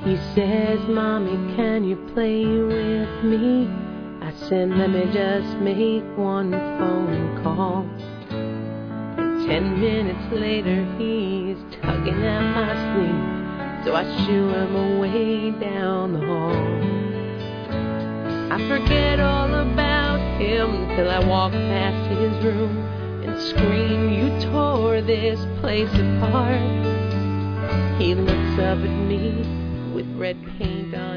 He says, Mommy, can you play with me? I said, let me just make one phone call. And 10 minutes later, he's tugging at my sleeve, so I shoo him away down the hall. I forget all about him till I walk past his room and scream, you tore this place apart. He looks up at me with red paint on